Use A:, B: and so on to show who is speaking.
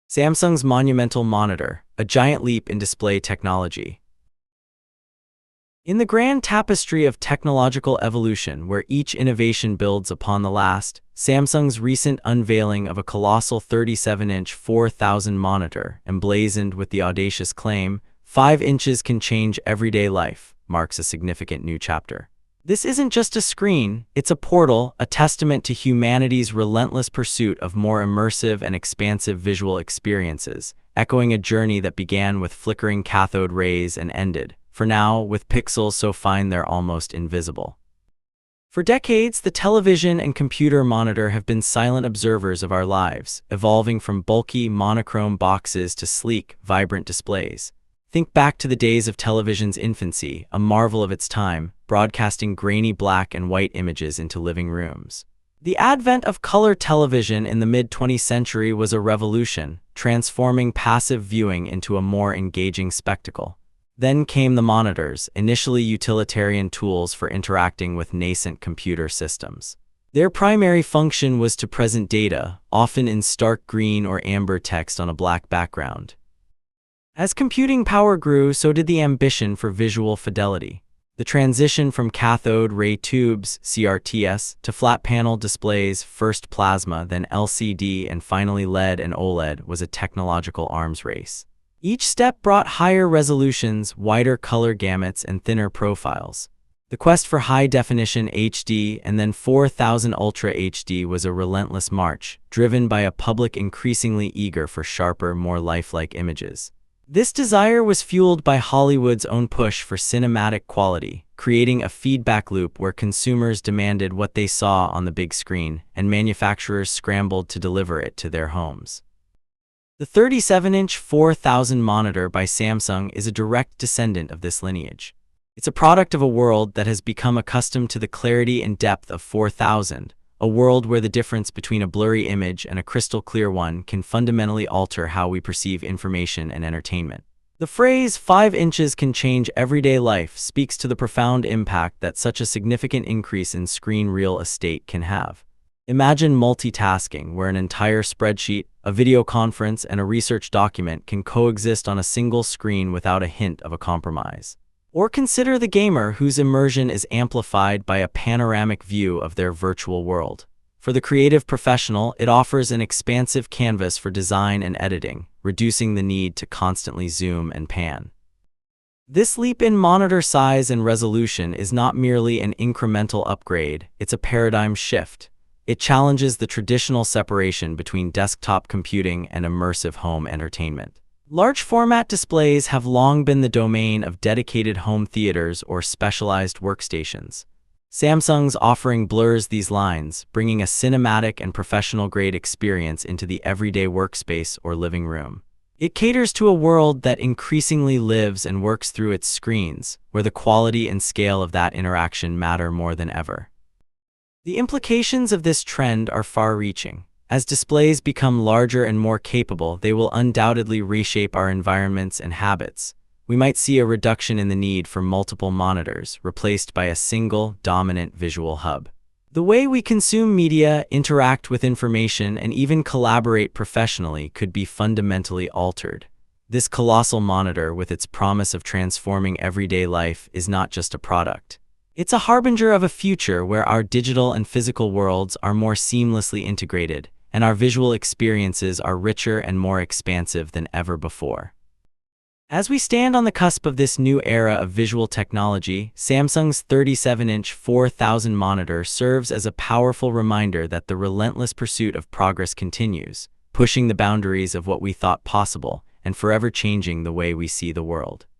A: Samsung's monumental monitor, a giant leap in display technology. In the grand tapestry of technological evolution where each innovation builds upon the last, Samsung's recent unveiling of a colossal 37-inch 4000 monitor, emblazoned with the audacious claim, 5 inches can change everyday life, marks a significant new chapter. This isn't just a screen, it's a portal, a testament to humanity's relentless pursuit of more immersive and expansive visual experiences, echoing a journey that began with flickering cathode rays and ended, for now, with pixels so fine they're almost invisible. For decades, the television and computer monitor have been silent observers of our lives, evolving from bulky, monochrome boxes to sleek, vibrant displays. Think back to the days of television's infancy, a marvel of its time, broadcasting grainy black and white images into living rooms. The advent of color television in the mid-20th century was a revolution, transforming passive viewing into a more engaging spectacle. Then came the monitors, initially utilitarian tools for interacting with nascent computer systems. Their primary function was to present data, often in stark green or amber text on a black background. As computing power grew, so did the ambition for visual fidelity. The transition from cathode ray tubes, CRTs, to flat panel displays, first plasma, then LCD, and finally LED and OLED, was a technological arms race. Each step brought higher resolutions, wider color gamuts, and thinner profiles. The quest for high-definition HD and then 4000 Ultra HD was a relentless march, driven by a public increasingly eager for sharper, more lifelike images. This desire was fueled by Hollywood's own push for cinematic quality, creating a feedback loop where consumers demanded what they saw on the big screen, and manufacturers scrambled to deliver it to their homes. The 37-inch 4000 monitor by Samsung is a direct descendant of this lineage. It's a product of a world that has become accustomed to the clarity and depth of 4000, a world where the difference between a blurry image and a crystal-clear one can fundamentally alter how we perceive information and entertainment. The phrase 5 inches can change everyday life speaks to the profound impact that such a significant increase in screen real estate can have. Imagine multitasking, where an entire spreadsheet, a video conference, and a research document can coexist on a single screen without a hint of a compromise. Or consider the gamer whose immersion is amplified by a panoramic view of their virtual world. For the creative professional, it offers an expansive canvas for design and editing, reducing the need to constantly zoom and pan. This leap in monitor size and resolution is not merely an incremental upgrade, it's a paradigm shift. It challenges the traditional separation between desktop computing and immersive home entertainment. Large-format displays have long been the domain of dedicated home theaters or specialized workstations. Samsung's offering blurs these lines, bringing a cinematic and professional-grade experience into the everyday workspace or living room. It caters to a world that increasingly lives and works through its screens, where the quality and scale of that interaction matter more than ever. The implications of this trend are far-reaching. As displays become larger and more capable, they will undoubtedly reshape our environments and habits. We might see a reduction in the need for multiple monitors, replaced by a single, dominant visual hub. The way we consume media, interact with information, and even collaborate professionally could be fundamentally altered. This colossal monitor, with its promise of transforming everyday life, is not just a product. It's a harbinger of a future where our digital and physical worlds are more seamlessly integrated, and our visual experiences are richer and more expansive than ever before. As we stand on the cusp of this new era of visual technology, Samsung's 37-inch 4000 monitor serves as a powerful reminder that the relentless pursuit of progress continues, pushing the boundaries of what we thought possible and forever changing the way we see the world.